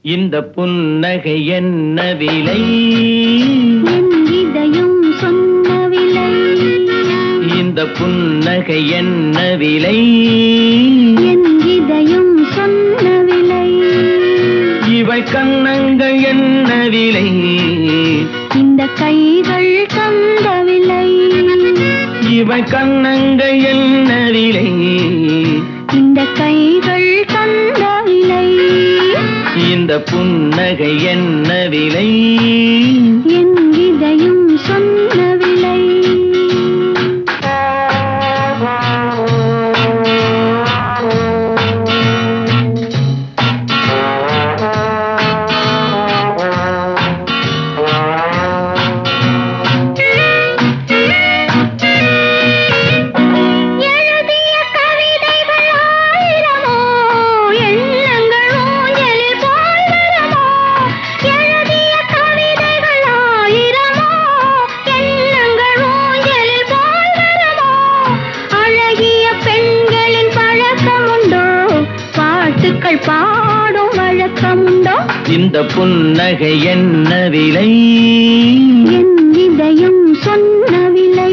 இந்த புன்னகை என்ன விலை? என் இதயம் சொன்ன விலை. இந்த புன்னகை என்ன விலை? என் இதயம் சொன்ன விலை. இவள் கன்னங்கள் என்ன விலை? இந்த கைகள் தந்த விலை. இவள் கன்னங்கள் என்ன விலை? இந்த கைகள் தந்த விலை. இந்த புன்னகை என்ன விலை? என் இதயம் சொன்ன விலை. பாடும் வழக்கமுண்டோ? இந்த புன்னகை என்ன விலை? என் இதயம் சொன்ன விலை.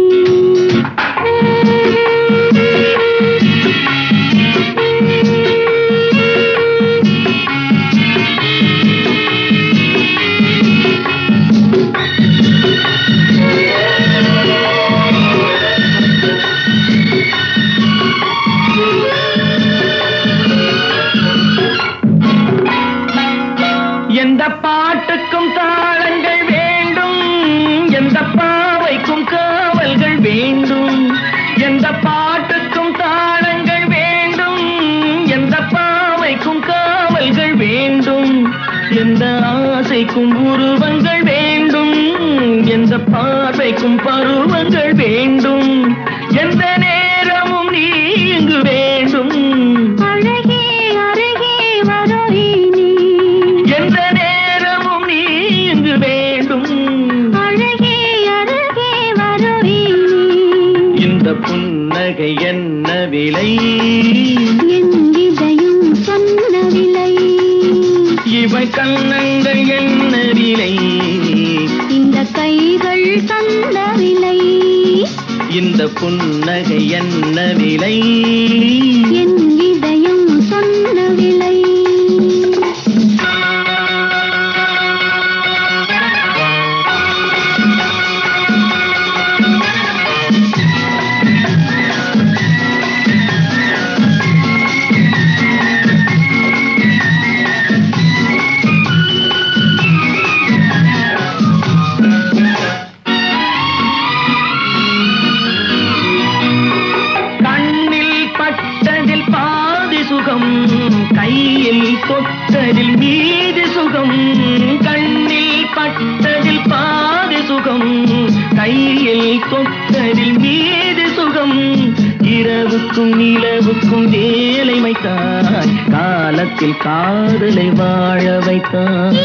எந்த பாட்டுக்கும் தாளங்கள் வேண்டும், எந்த பாவைக்கும் காவல்கள் வேண்டும். எந்த பாட்டுக்கும் தாளங்கள் வேண்டும், எந்த பாவைக்கும் காவல்கள் வேண்டும். எந்த ஆசைக்கும் உருவங்கள் வேண்டும், எந்த பார்வைக்கும் பருவங்கள் வேண்டும். எந்த நேரமும் நீ இங்கு வேண்டும். அழகே அருகே வருவி நீ. எந்த நேரமும் நீ இங்கு வேண்டும். அழகே அருகே வருவி நீ. இந்த புன்னகை என்ன விலை? என் இதயம் சொன்ன விலை. இவை கன்னங்கள் என்ன விலை? இந்த கைகள் தந்த விலை. இந்த புன்னகை என்ன விலை? என் இதயம் சொன்ன விலை. பட்டதில் பாதி சுகம், கையில் தொட்டதில் மீதி சுகம். கண்ணில் பட்டதில் பாதி சுகம், கையில் தொட்டதில் மீதி சுகம். இரவுக்கும் நிலவுக்கும் வேலை வைத்தாய், காலத்தில் காதலை வாழ வைத்தாய்.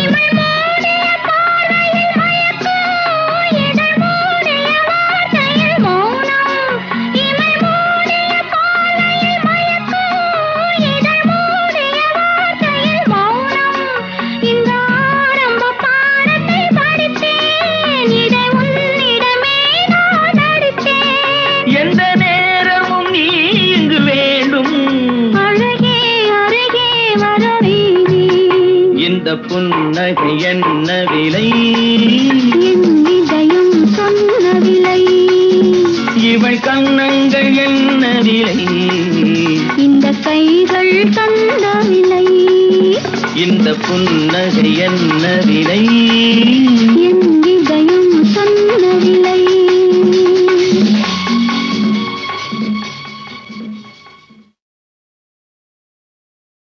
எந்த நேரமும் நீ இங்கு வேண்டும். அழகே அருகே வருவி நீ. இந்த புன்னகை என்ன விலை? என் இதயம் சொன்ன விலை. இவள் கன்னங்கள் என்ன விலை? இந்த கைகள் தந்த விலை. இந்த புன்னகை என்ன விலை?